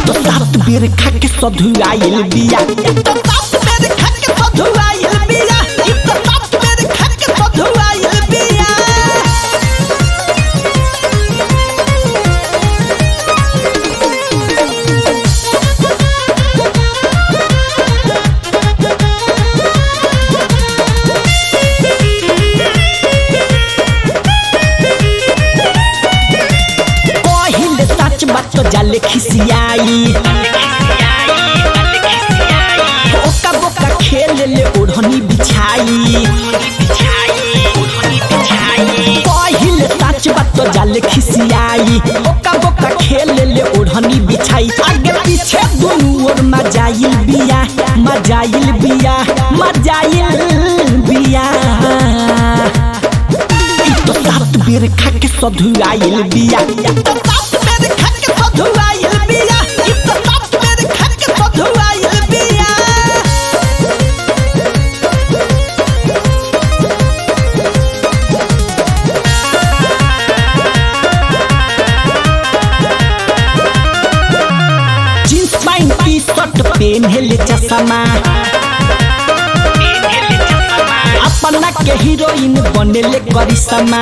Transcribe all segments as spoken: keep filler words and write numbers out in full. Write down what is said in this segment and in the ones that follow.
तो सात बेर खा के सधुआइल बिया तो सात बेर खा के सधुआइल बिया तो सात बेर खा के सधुआइल बिया पहिले सच बात तो जाले खिसियाई ओका बोका खेल ले ओढ़नी बिछाई पहिले सच बात तो जाले खिसियाई ओका बोका खेल ले ओढ़नी बिछाई आगे पीछे दुनू ओर मजाइल बिया मजाइल बिया मजाइल बिया तो सात बेर खा के सधुआइल बिया तो सात बेर खा के सधुआइल बिया तो सात बेर खा के सधुआइल बिया जींस पैंट टी शर्ट पेन्हले चश्मा अपना के हीरोइन बनेले Karishma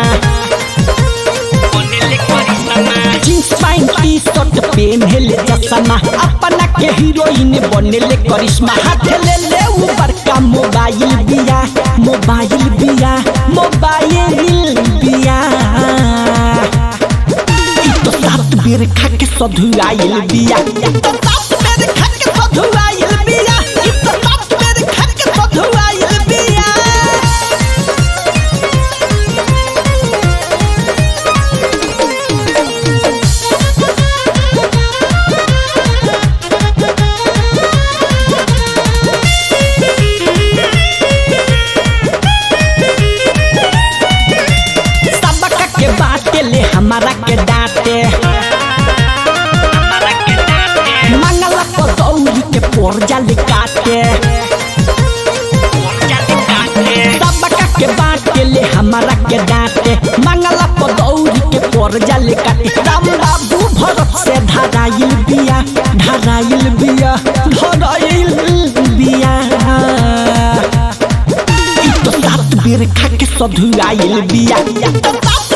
jeans pant T shirt पेन्हले चश्मा अपना के हीरोइन बनेले करिश्मा हाथ ले ले उ बड़का मोबाइल बिया मोबाइल बिया मोबाइल बिया तो सात बेर खा के सधुआइल बिया तो सात बेर खा के सधुआइल बिया तो सात बेर खा के सधुआइल बिया हमारा के डांटे मंगला को दौड़ी के पोर जाल काटे सबका के बाटे ले हमारा के डांटे मंगला को दौड़ी के पोर जाल काटे राम बाबू भरत से धराइल बिया धराइल बिया धराइल बिया तो सात बेर खा के सधुआइल बिया तो सात